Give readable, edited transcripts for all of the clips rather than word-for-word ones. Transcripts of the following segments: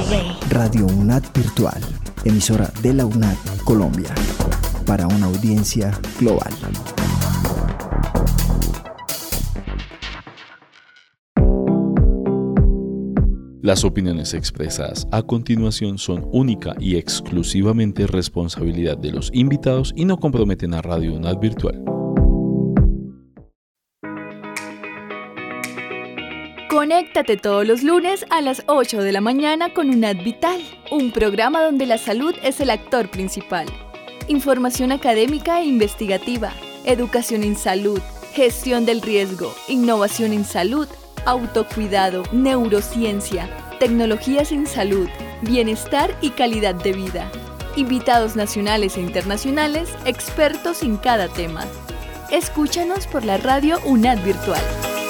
Radio UNAD Virtual, emisora de la UNAD Colombia, para una audiencia global. Las opiniones expresadas a continuación son única y exclusivamente responsabilidad de los invitados y no comprometen a Radio UNAD Virtual. Conéctate todos los lunes a las 8 de la mañana con UNAD Vital, un programa donde la salud es el actor principal. Información académica e investigativa, educación en salud, gestión del riesgo, innovación en salud, autocuidado, neurociencia, tecnologías en salud, bienestar y calidad de vida. Invitados nacionales e internacionales, expertos en cada tema. Escúchanos por la radio UNAD Virtual.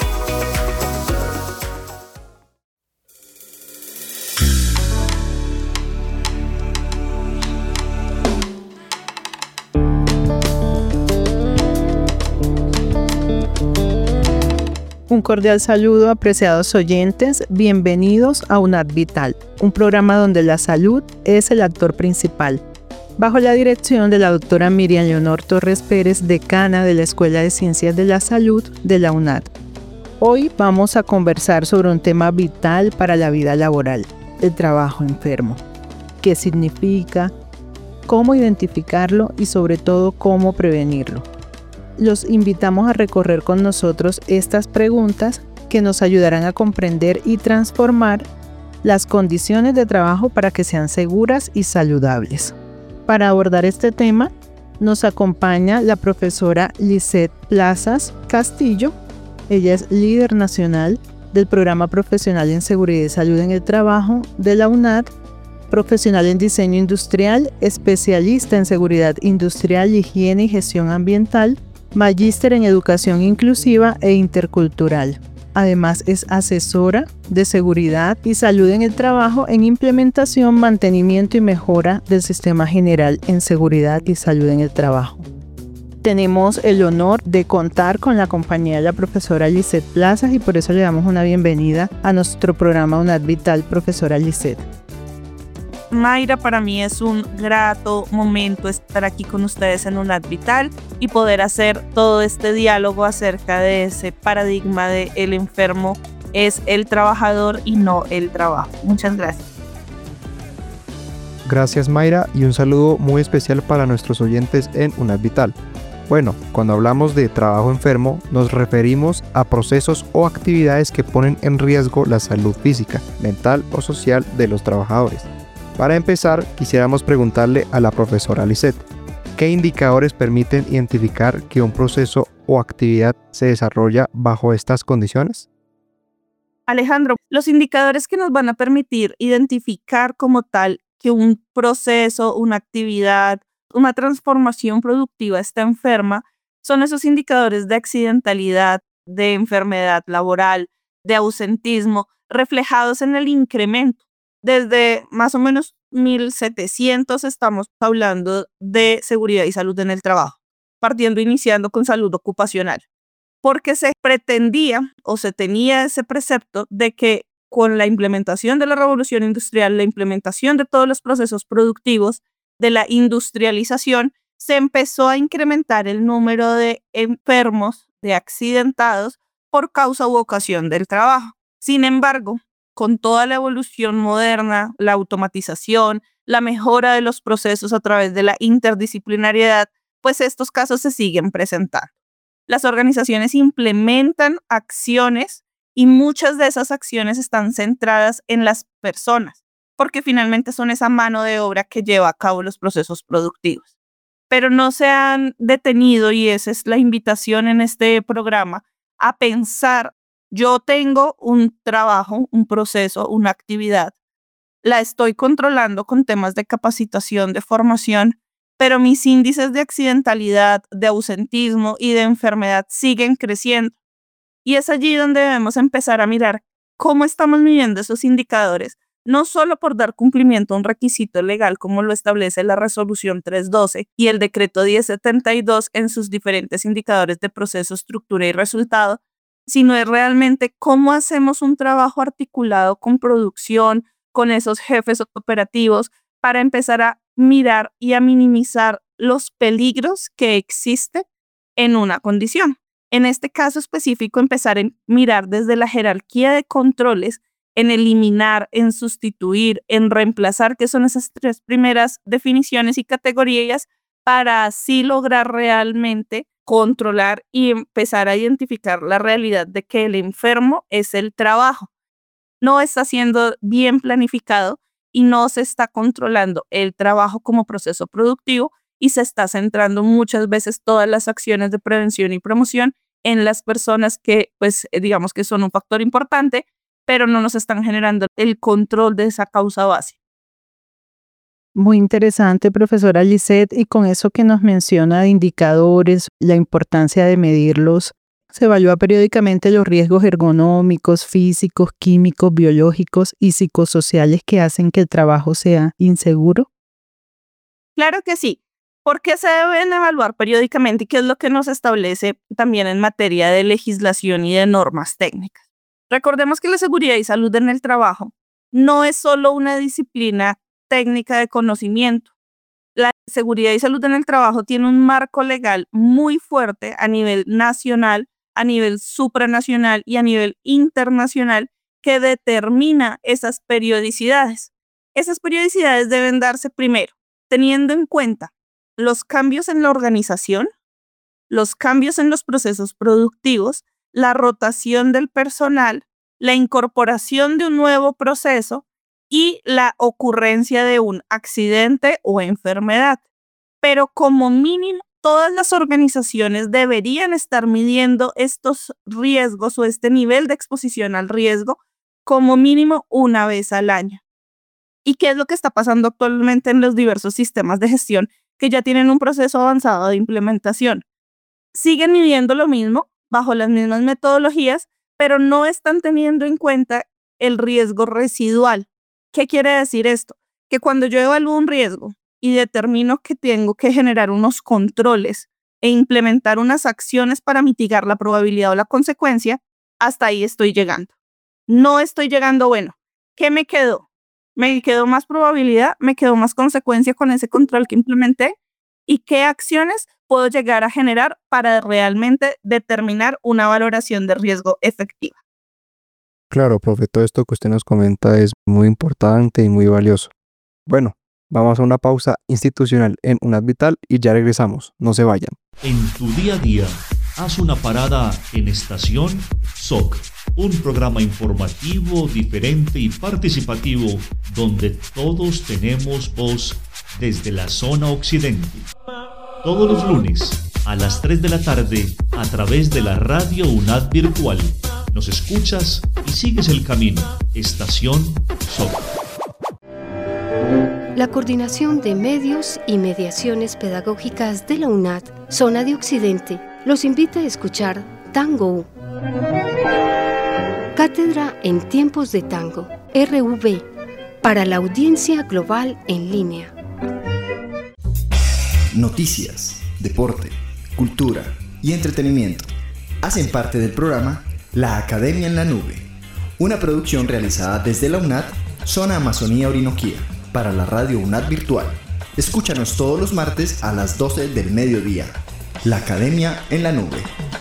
Un cordial saludo, apreciados oyentes, bienvenidos a UNAD Vital, un programa donde la salud es el actor principal. Bajo la dirección de la doctora Miriam Leonor Torres Pérez, decana de la Escuela de Ciencias de la Salud de la UNAD. Hoy vamos a conversar sobre un tema vital para la vida laboral, el trabajo enfermo. ¿Qué significa? ¿Cómo identificarlo? Y sobre todo, ¿cómo prevenirlo? Los invitamos a recorrer con nosotros estas preguntas que nos ayudarán a comprender y transformar las condiciones de trabajo para que sean seguras y saludables. Para abordar este tema, nos acompaña la profesora Lisette Plazas Castillo. Ella es líder nacional del Programa Profesional en Seguridad y Salud en el Trabajo de la UNAD, profesional en diseño industrial, especialista en seguridad industrial, higiene y gestión ambiental, magíster en educación inclusiva e intercultural. Además es asesora de seguridad y salud en el trabajo en implementación, mantenimiento y mejora del sistema general en seguridad y salud en el trabajo. Tenemos el honor de contar con la compañía de la profesora Lisette Plazas y por eso le damos una bienvenida a nuestro programa UNAD Vital, profesora Lisette. Mayra, para mí es un grato momento estar aquí con ustedes en UNAD Vital y poder hacer todo este diálogo acerca de ese paradigma de el enfermo es el trabajador y no el trabajo. Muchas gracias. Gracias, Mayra, y un saludo muy especial para nuestros oyentes en UNAD Vital. Bueno, cuando hablamos de trabajo enfermo, nos referimos a procesos o actividades que ponen en riesgo la salud física, mental o social de los trabajadores. Para empezar, quisiéramos preguntarle a la profesora Lisette, ¿qué indicadores permiten identificar que un proceso o actividad se desarrolla bajo estas condiciones? Alejandro, los indicadores que nos van a permitir identificar como tal que un proceso, una actividad, una transformación productiva está enferma son esos indicadores de accidentalidad, de enfermedad laboral, de ausentismo, reflejados en el incremento. Desde más o menos 1700 estamos hablando de seguridad y salud en el trabajo, iniciando con salud ocupacional, porque se pretendía o se tenía ese precepto de que con la implementación de la revolución industrial, la implementación de todos los procesos productivos, de la industrialización, se empezó a incrementar el número de enfermos, de accidentados por causa u ocasión del trabajo. Sin embargo, con toda la evolución moderna, la automatización, la mejora de los procesos a través de la interdisciplinariedad, pues estos casos se siguen presentando. Las organizaciones implementan acciones y muchas de esas acciones están centradas en las personas, porque finalmente son esa mano de obra que lleva a cabo los procesos productivos. Pero no se han detenido, y esa es la invitación en este programa, a pensar. Yo tengo un trabajo, un proceso, una actividad, la estoy controlando con temas de capacitación, de formación, pero mis índices de accidentalidad, de ausentismo y de enfermedad siguen creciendo. Y es allí donde debemos empezar a mirar cómo estamos midiendo esos indicadores, no solo por dar cumplimiento a un requisito legal como lo establece la Resolución 312 y el Decreto 1072 en sus diferentes indicadores de proceso, estructura y resultado, sino es realmente cómo hacemos un trabajo articulado con producción, con esos jefes operativos para empezar a mirar y a minimizar los peligros que existen en una condición. En este caso específico, empezar a mirar desde la jerarquía de controles, en eliminar, en sustituir, en reemplazar, que son esas 3 primeras definiciones y categorías, para así lograr realmente controlar y empezar a identificar la realidad de que el enfermo es el trabajo. No está siendo bien planificado y no se está controlando el trabajo como proceso productivo y se está centrando muchas veces todas las acciones de prevención y promoción en las personas que, pues, digamos que son un factor importante, pero no nos están generando el control de esa causa base. Muy interesante, profesora Lisette, y con eso que nos menciona de indicadores, la importancia de medirlos, ¿se evalúa periódicamente los riesgos ergonómicos, físicos, químicos, biológicos y psicosociales que hacen que el trabajo sea inseguro? Claro que sí. ¿Por qué se deben evaluar periódicamente y qué es lo que nos establece también en materia de legislación y de normas técnicas? Recordemos que la seguridad y salud en el trabajo no es solo una disciplina técnica de conocimiento. La seguridad y salud en el trabajo tiene un marco legal muy fuerte a nivel nacional, a nivel supranacional y a nivel internacional que determina esas periodicidades. Esas periodicidades deben darse primero, teniendo en cuenta los cambios en la organización, los cambios en los procesos productivos, la rotación del personal, la incorporación de un nuevo proceso y la ocurrencia de un accidente o enfermedad. Pero como mínimo, todas las organizaciones deberían estar midiendo estos riesgos o este nivel de exposición al riesgo como mínimo una vez al año. ¿Y qué es lo que está pasando actualmente en los diversos sistemas de gestión que ya tienen un proceso avanzado de implementación? Siguen midiendo lo mismo, bajo las mismas metodologías, pero no están teniendo en cuenta el riesgo residual. ¿Qué quiere decir esto? Que cuando yo evalúo un riesgo y determino que tengo que generar unos controles e implementar unas acciones para mitigar la probabilidad o la consecuencia, hasta ahí estoy llegando. No estoy llegando, bueno, ¿qué me quedó? ¿Me quedó más probabilidad? ¿Me quedó más consecuencia con ese control que implementé? ¿Y qué acciones puedo llegar a generar para realmente determinar una valoración de riesgo efectiva? Claro, profe, todo esto que usted nos comenta es muy importante y muy valioso. Bueno, vamos a una pausa institucional en UNAD Vital y ya regresamos. No se vayan. En tu día a día, haz una parada en Estación SOC, un programa informativo, diferente y participativo donde todos tenemos voz desde la zona occidente. Todos los lunes a las 3 de la tarde a través de la radio UNAD Virtual. Nos escuchas y sigues el camino. Estación SOC. La Coordinación de Medios y Mediaciones Pedagógicas de la UNAD, Zona de Occidente, los invita a escuchar Tango. Cátedra en Tiempos de Tango, RV, para la audiencia global en línea. Noticias, deporte, cultura y entretenimiento hacen parte del programa La Academia en la Nube, una producción realizada desde la UNAD, Zona Amazonía Orinoquía, para la radio UNAD Virtual. Escúchanos todos los martes a las 12 del mediodía. La Academia en la Nube.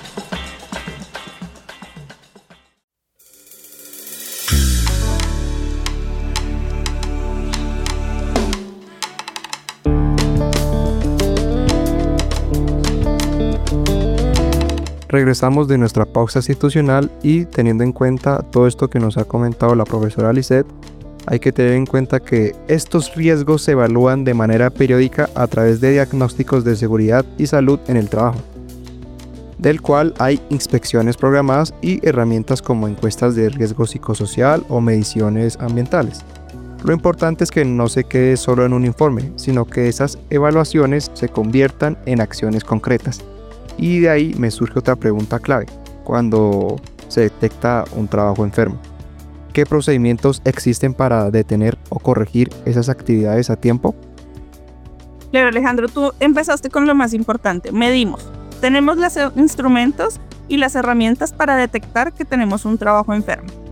Regresamos de nuestra pausa institucional y teniendo en cuenta todo esto que nos ha comentado la profesora Lisette, hay que tener en cuenta que estos riesgos se evalúan de manera periódica a través de diagnósticos de seguridad y salud en el trabajo, del cual hay inspecciones programadas y herramientas como encuestas de riesgo psicosocial o mediciones ambientales. Lo importante es que no se quede solo en un informe, sino que esas evaluaciones se conviertan en acciones concretas. Y de ahí me surge otra pregunta clave, cuando se detecta un trabajo enfermo. ¿Qué procedimientos existen para detener o corregir esas actividades a tiempo? Claro, Alejandro, tú empezaste con lo más importante. Medimos. Tenemos los instrumentos y las herramientas para detectar que tenemos un trabajo enfermo.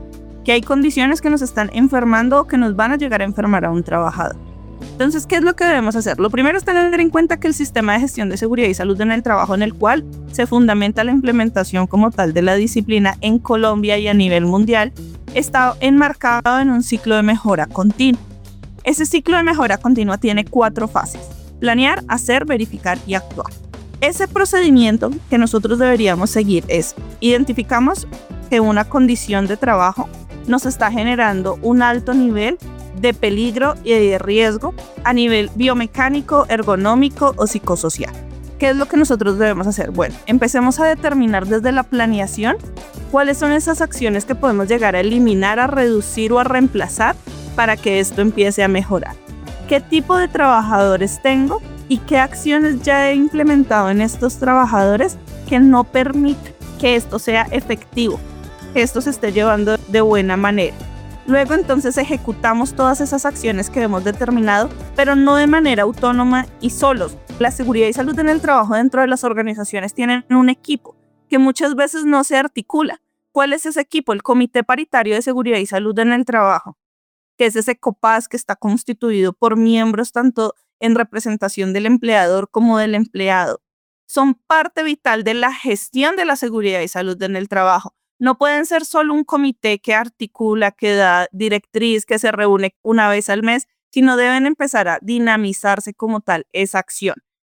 que hay condiciones que nos están enfermando o que nos van a llegar a enfermar a un trabajador. Entonces, ¿qué es lo que debemos hacer? Lo primero es tener en cuenta que el sistema de gestión de seguridad y salud en el trabajo en el cual se fundamenta la implementación como tal de la disciplina en Colombia y a nivel mundial está enmarcado en un ciclo de mejora continua. Ese ciclo de mejora continua tiene 4 fases: planear, hacer, verificar y actuar. Ese procedimiento que nosotros deberíamos seguir es: identificamos que una condición de trabajo nos está generando un alto nivel de peligro y de riesgo a nivel biomecánico, ergonómico o psicosocial. ¿Qué es lo que nosotros debemos hacer? Bueno, empecemos a determinar desde la planeación cuáles son esas acciones que podemos llegar a eliminar, a reducir o a reemplazar para que esto empiece a mejorar. ¿Qué tipo de trabajadores tengo y qué acciones ya he implementado en estos trabajadores que no permiten que esto sea efectivo, que esto se esté llevando de buena manera? Luego entonces ejecutamos todas esas acciones que hemos determinado, pero no de manera autónoma y solos. La seguridad y salud en el trabajo dentro de las organizaciones tienen un equipo que muchas veces no se articula. ¿Cuál es ese equipo? El Comité Paritario de Seguridad y Salud en el Trabajo, que es ese COPAS que está constituido por miembros tanto en representación del empleador como del empleado. Son parte vital de la gestión de la seguridad y salud en el trabajo. No pueden ser solo un comité que articula, que da directriz, que se reúne una vez al mes, sino deben empezar a dinamizarse como tal esa acción.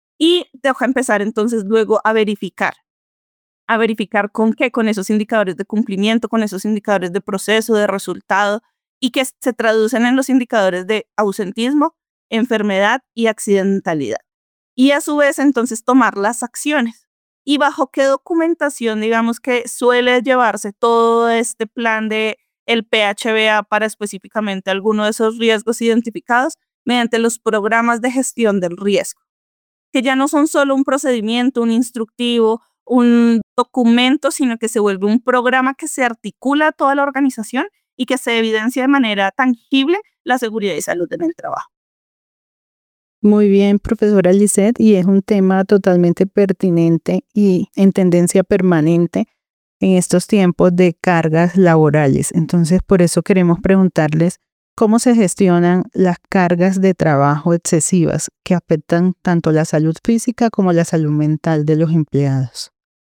Y deja empezar entonces luego a verificar. ¿A verificar con qué? Con esos indicadores de cumplimiento, con esos indicadores de proceso, de resultado, y que se traducen en los indicadores de ausentismo, enfermedad y accidentalidad. Y a su vez entonces tomar las acciones. ¿Y bajo qué documentación, digamos, que suele llevarse todo este plan de el PHBA para específicamente alguno de esos riesgos identificados? Mediante los programas de gestión del riesgo, que ya no son solo un procedimiento, un instructivo, un documento, sino que se vuelve un programa que se articula a toda la organización y que se evidencia de manera tangible la seguridad y salud en el trabajo. Muy bien, profesora Lisette, y es un tema totalmente pertinente y en tendencia permanente en estos tiempos de cargas laborales. Entonces, por eso queremos preguntarles cómo se gestionan las cargas de trabajo excesivas que afectan tanto la salud física como la salud mental de los empleados.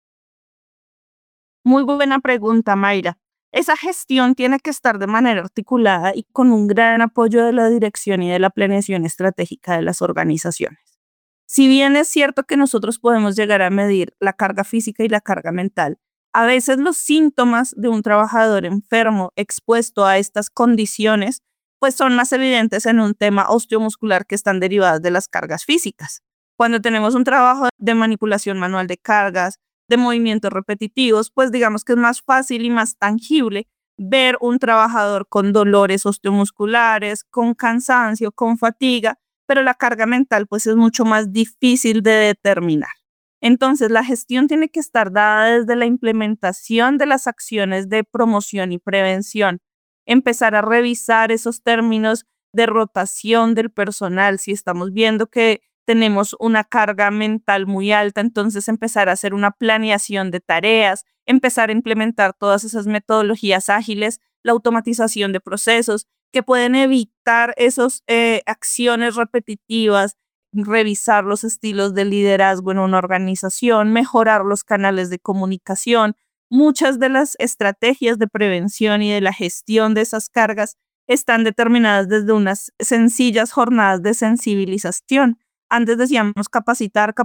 Muy buena pregunta, Mayra. Esa gestión tiene que estar de manera articulada y con un gran apoyo de la dirección y de la planeación estratégica de las organizaciones. Si bien es cierto que nosotros podemos llegar a medir la carga física y la carga mental, a veces los síntomas de un trabajador enfermo expuesto a estas condiciones pues son más evidentes en un tema osteomuscular que están derivadas de las cargas físicas. Cuando tenemos un trabajo de manipulación manual de cargas, de movimientos repetitivos, pues digamos que es más fácil y más tangible ver un trabajador con dolores osteomusculares, con cansancio, con fatiga, pero la carga mental pues es mucho más difícil de determinar. Entonces la gestión tiene que estar dada desde la implementación de las acciones de promoción y prevención, empezar a revisar esos términos de rotación del personal. Si estamos viendo que tenemos una carga mental muy alta, entonces empezar a hacer una planeación de tareas, empezar a implementar todas esas metodologías ágiles, la automatización de procesos que pueden evitar esas acciones repetitivas, revisar los estilos de liderazgo en una organización, mejorar los canales de comunicación. Muchas de las estrategias de prevención y de la gestión de esas cargas están determinadas desde unas sencillas jornadas de sensibilización. Antes decíamos capacitar,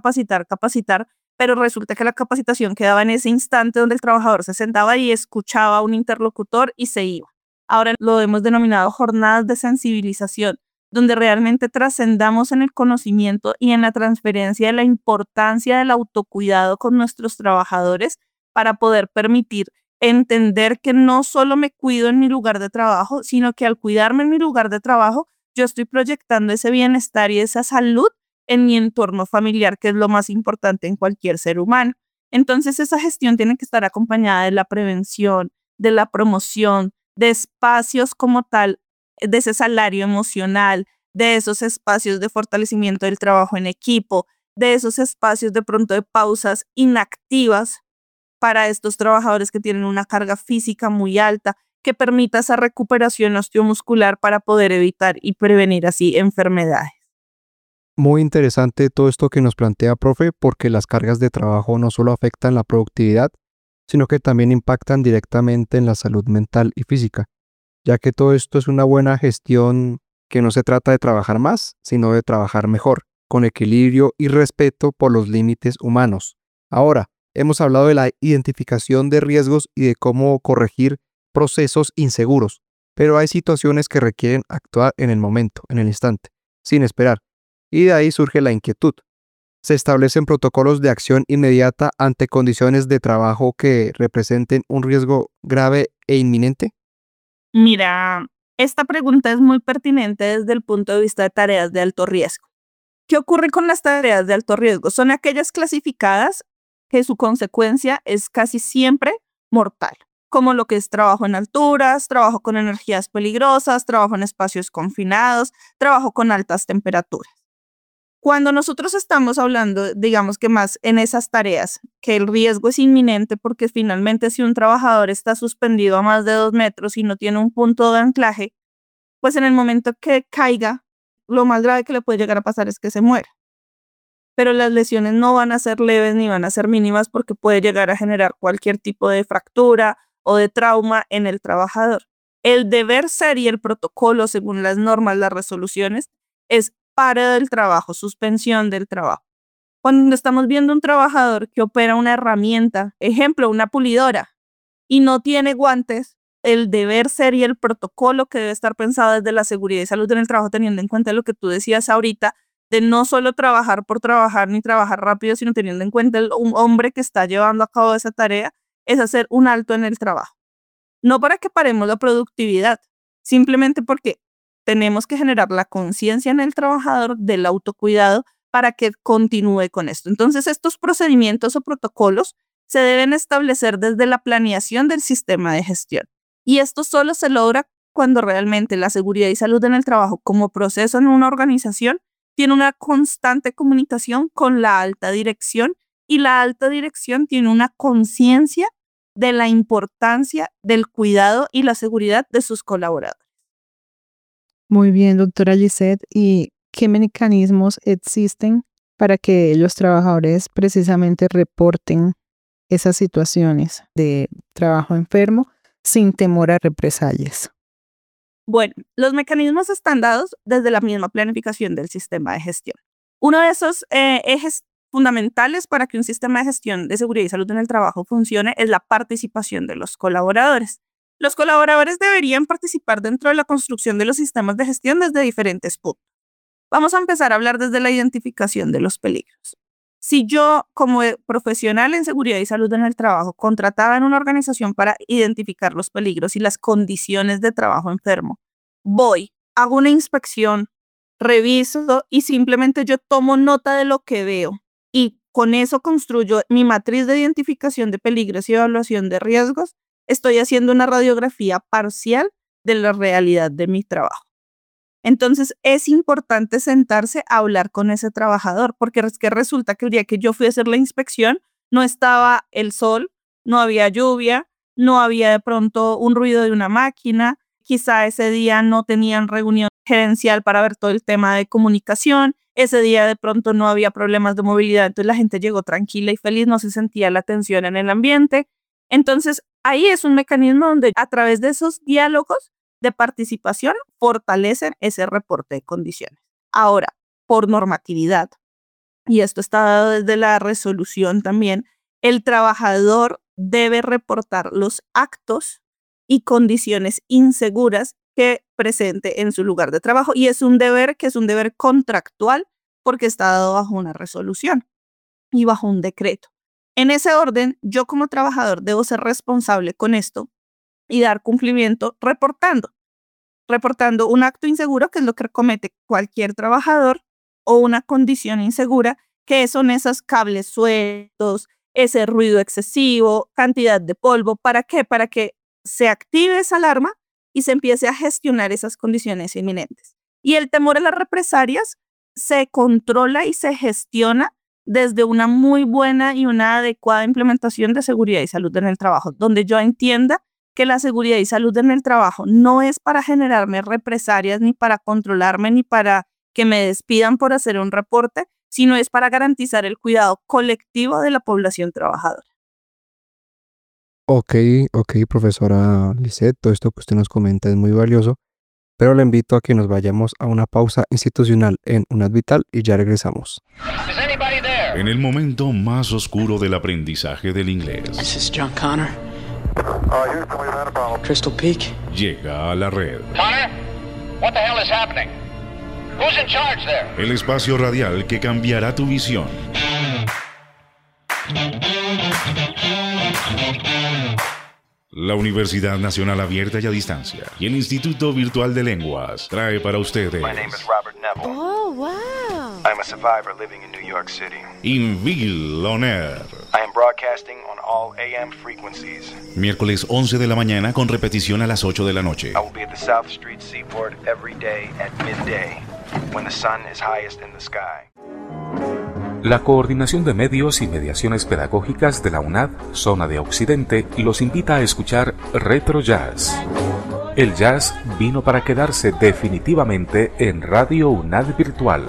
pero resulta que la capacitación quedaba en ese instante donde el trabajador se sentaba y escuchaba a un interlocutor y se iba. Ahora lo hemos denominado jornadas de sensibilización, donde realmente trascendamos en el conocimiento y en la transferencia de la importancia del autocuidado con nuestros trabajadores para poder permitir entender que no solo me cuido en mi lugar de trabajo, sino que al cuidarme en mi lugar de trabajo, yo estoy proyectando ese bienestar y esa salud en mi entorno familiar, que es lo más importante en cualquier ser humano. Entonces, esa gestión tiene que estar acompañada de la prevención, de la promoción, de espacios como tal, de ese salario emocional, de esos espacios de fortalecimiento del trabajo en equipo, de esos espacios de pronto de pausas inactivas para estos trabajadores que tienen una carga física muy alta, que permita esa recuperación osteomuscular para poder evitar y prevenir así enfermedades. Muy interesante todo esto que nos plantea, profe, porque las cargas de trabajo no solo afectan la productividad, sino que también impactan directamente en la salud mental y física, ya que todo esto es una buena gestión que no se trata de trabajar más, sino de trabajar mejor, con equilibrio y respeto por los límites humanos. Ahora, hemos hablado de la identificación de riesgos y de cómo corregir procesos inseguros, pero hay situaciones que requieren actuar en el momento, en el instante, sin esperar, y de ahí surge la inquietud. ¿Se establecen protocolos de acción inmediata ante condiciones de trabajo que representen un riesgo grave e inminente? Mira, esta pregunta es muy pertinente desde el punto de vista de tareas de alto riesgo. ¿Qué ocurre con las tareas de alto riesgo? Son aquellas clasificadas que su consecuencia es casi siempre mortal, como lo que es trabajo en alturas, trabajo con energías peligrosas, trabajo en espacios confinados, trabajo con altas temperaturas. Cuando nosotros estamos hablando, digamos que más en esas tareas, que el riesgo es inminente porque finalmente si un trabajador está suspendido a más de 2 metros y no tiene un punto de anclaje, pues en el momento que caiga, lo más grave que le puede llegar a pasar es que se muera. Pero las lesiones no van a ser leves ni van a ser mínimas porque puede llegar a generar cualquier tipo de fractura o de trauma en el trabajador. El deber ser y el protocolo, según las normas, las resoluciones, es pare del trabajo, suspensión del trabajo. Cuando estamos viendo un trabajador que opera una herramienta, ejemplo, una pulidora, y no tiene guantes, el deber ser y el protocolo que debe estar pensado desde la seguridad y salud en el trabajo, teniendo en cuenta lo que tú decías ahorita, de no solo trabajar por trabajar ni trabajar rápido, sino teniendo en cuenta un hombre que está llevando a cabo esa tarea, es hacer un alto en el trabajo. No para que paremos la productividad, simplemente porque tenemos que generar la conciencia en el trabajador del autocuidado para que continúe con esto. Entonces, estos procedimientos o protocolos se deben establecer desde la planeación del sistema de gestión. Y esto solo se logra cuando realmente la seguridad y salud en el trabajo como proceso en una organización tiene una constante comunicación con la alta dirección y la alta dirección tiene una conciencia de la importancia del cuidado y la seguridad de sus colaboradores. Muy bien, doctora Gisette. ¿Y qué mecanismos existen para que los trabajadores precisamente reporten esas situaciones de trabajo enfermo sin temor a represalias? Bueno, los mecanismos están dados desde la misma planificación del sistema de gestión. Uno de esos ejes fundamentales para que un sistema de gestión de seguridad y salud en el trabajo funcione es la participación de los colaboradores. Los colaboradores deberían participar dentro de la construcción de los sistemas de gestión desde diferentes puntos. Vamos a empezar a hablar desde la identificación de los peligros. Si yo, como profesional en seguridad y salud en el trabajo, contrataba en una organización para identificar los peligros y las condiciones de trabajo enfermo, voy, hago una inspección, reviso y simplemente yo tomo nota de lo que veo y con eso construyo mi matriz de identificación de peligros y evaluación de riesgos, estoy haciendo una radiografía parcial de la realidad de mi trabajo. Entonces, es importante sentarse a hablar con ese trabajador, porque es que resulta que el día que yo fui a hacer la inspección, no estaba el sol, no había lluvia, no había de pronto un ruido de una máquina, quizá ese día no tenían reunión gerencial para ver todo el tema de comunicación, ese día de pronto no había problemas de movilidad, entonces la gente llegó tranquila y feliz, no se sentía la tensión en el ambiente. Entonces, ahí es un mecanismo donde a través de esos diálogos de participación fortalecen ese reporte de condiciones. Ahora, por normatividad, y esto está dado desde la resolución también, el trabajador debe reportar los actos y condiciones inseguras que presente en su lugar de trabajo y es un deber que es un deber contractual porque está dado bajo una resolución y bajo un decreto. En ese orden, yo como trabajador debo ser responsable con esto y dar cumplimiento reportando un acto inseguro, que es lo que comete cualquier trabajador, o una condición insegura, que son esos cables sueltos, ese ruido excesivo, cantidad de polvo. ¿Para qué? Para que se active esa alarma y se empiece a gestionar esas condiciones inminentes. Y el temor a las represalias se controla y se gestiona desde una muy buena y una adecuada implementación de seguridad y salud en el trabajo, donde yo entienda que la seguridad y salud en el trabajo no es para generarme represalias, ni para controlarme, ni para que me despidan por hacer un reporte, sino es para garantizar el cuidado colectivo de la población trabajadora. Ok, profesora Lisette, todo esto que usted nos comenta es muy valioso, pero le invito a que nos vayamos a una pausa institucional en UNAD Vital y ya regresamos. En el momento más oscuro del aprendizaje del inglés, This is John Connor. Crystal Peak. llega a la red. Connor, what the hell is happening? Who's in charge there? El espacio radial que cambiará tu visión. La Universidad Nacional Abierta y a Distancia y el Instituto Virtual de Lenguas trae para ustedes My name is Robert Neville. Oh, wow. I'm a survivor living in New York City. Inville On Air. I am broadcasting on all AM frequencies. Miércoles 11 de la mañana con repetición a las 8 de la noche. I will be at the South Street Seaport every day at midday, when the sun is highest in the sky. La Coordinación de Medios y Mediaciones Pedagógicas de la UNAD, Zona de Occidente, los invita a escuchar Retro Jazz. El jazz vino para quedarse definitivamente en Radio UNAD Virtual.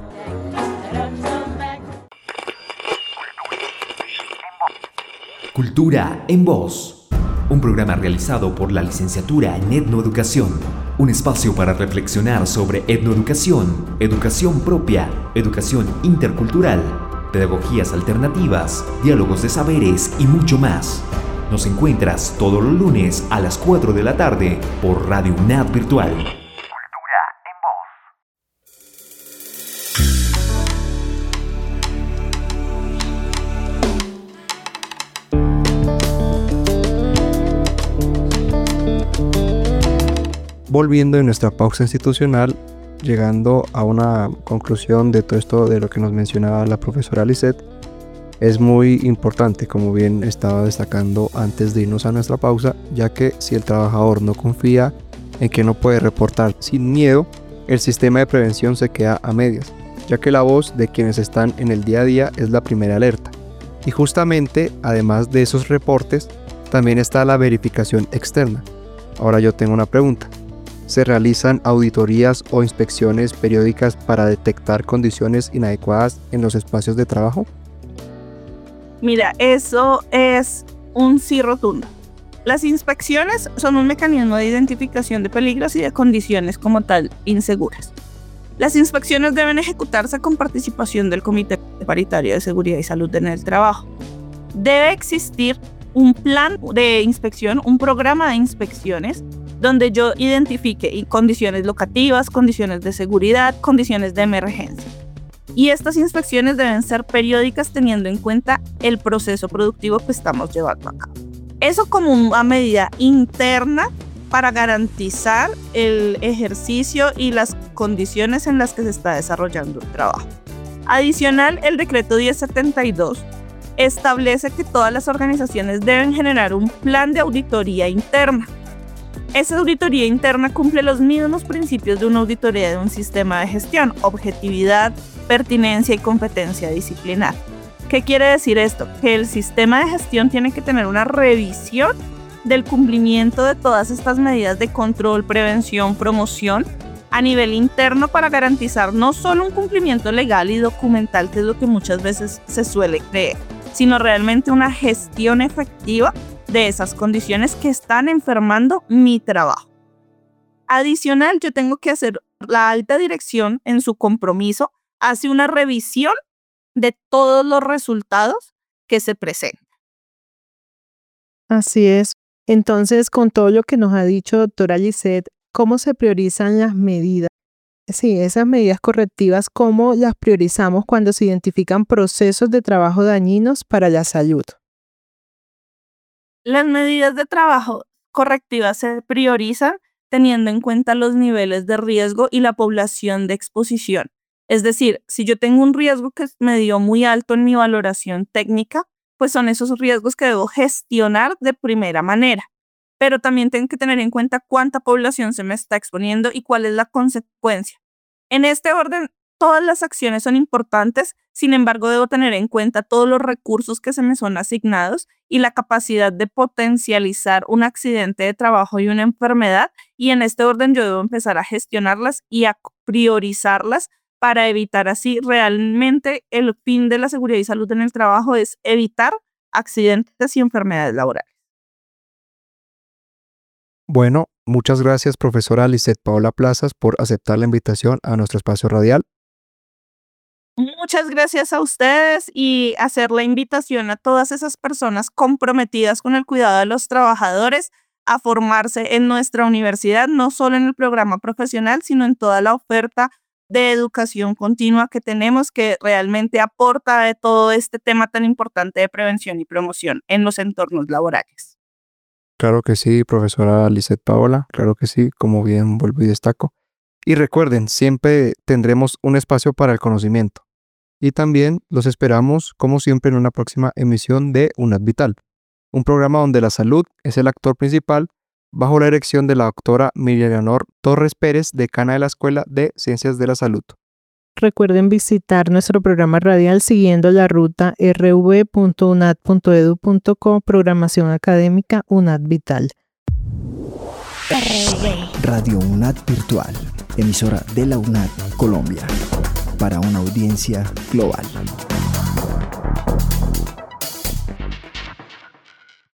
Cultura en Voz, un programa realizado por la licenciatura en Etnoeducación, un espacio para reflexionar sobre etnoeducación, educación propia, educación intercultural, pedagogías alternativas, diálogos de saberes y mucho más. Nos encuentras todos los lunes a las 4 de la tarde por Radio UNAD Virtual. Volviendo de nuestra pausa institucional, llegando a una conclusión de todo esto de lo que nos mencionaba la profesora Lisette, es muy importante, como bien estaba destacando antes de irnos a nuestra pausa, ya que si el trabajador no confía en que no puede reportar sin miedo, el sistema de prevención se queda a medias, ya que la voz de quienes están en el día a día es la primera alerta. Y justamente, además de esos reportes, también está la verificación externa. Ahora yo tengo una pregunta. ¿Se realizan auditorías o inspecciones periódicas para detectar condiciones inadecuadas en los espacios de trabajo? Mira, eso es un sí rotundo. Las inspecciones son un mecanismo de identificación de peligros y de condiciones como tal inseguras. Las inspecciones deben ejecutarse con participación del Comité Paritario de Seguridad y Salud en el Trabajo. Debe existir un plan de inspección, un programa de inspecciones donde yo identifique condiciones locativas, condiciones de seguridad, condiciones de emergencia. Y estas inspecciones deben ser periódicas teniendo en cuenta el proceso productivo que estamos llevando a cabo. Eso como una medida interna para garantizar el ejercicio y las condiciones en las que se está desarrollando el trabajo. Adicional, el decreto 1072 establece que todas las organizaciones deben generar un plan de auditoría interna. Esa auditoría interna cumple los mismos principios de una auditoría de un sistema de gestión: objetividad, pertinencia y competencia disciplinar. ¿Qué quiere decir esto? Que el sistema de gestión tiene que tener una revisión del cumplimiento de todas estas medidas de control, prevención, promoción a nivel interno para garantizar no solo un cumplimiento legal y documental, que es lo que muchas veces se suele creer, sino realmente una gestión efectiva de esas condiciones que están enfermando mi trabajo. Adicional, yo tengo que hacer la alta dirección en su compromiso, hace una revisión de todos los resultados que se presentan. Así es. Entonces, con todo lo que nos ha dicho doctora Lisette, ¿cómo se priorizan las medidas? Sí, esas medidas correctivas, ¿cómo las priorizamos cuando se identifican procesos de trabajo dañinos para la salud? Las medidas de trabajo correctivas se priorizan teniendo en cuenta los niveles de riesgo y la población de exposición. Es decir, si yo tengo un riesgo que me dio muy alto en mi valoración técnica, pues son esos riesgos que debo gestionar de primera manera. Pero también tengo que tener en cuenta cuánta población se me está exponiendo y cuál es la consecuencia. En este orden, todas las acciones son importantes, sin embargo debo tener en cuenta todos los recursos que se me son asignados y la capacidad de potencializar un accidente de trabajo y una enfermedad, y en este orden yo debo empezar a gestionarlas y a priorizarlas para evitar así realmente el fin de la seguridad y salud en el trabajo es evitar accidentes y enfermedades laborales. Bueno, muchas gracias, profesora Lisette Paola Plazas, por aceptar la invitación a nuestro espacio radial. Muchas gracias a ustedes y hacer la invitación a todas esas personas comprometidas con el cuidado de los trabajadores a formarse en nuestra universidad, no solo en el programa profesional, sino en toda la oferta de educación continua que tenemos, que realmente aporta de todo este tema tan importante de prevención y promoción en los entornos laborales. Claro que sí, profesora Lisette Paola, claro que sí, como bien vuelvo y destaco. Y recuerden, siempre tendremos un espacio para el conocimiento. Y también los esperamos, como siempre, en una próxima emisión de UNAD Vital, un programa donde la salud es el actor principal, bajo la dirección de la doctora Miriam Leonor Torres Pérez, decana de la Escuela de Ciencias de la Salud. Recuerden visitar nuestro programa radial siguiendo la ruta rv.unad.edu.co, programación académica UNAD Vital. Radio UNAD Virtual, emisora de la UNAD Colombia, para una audiencia global.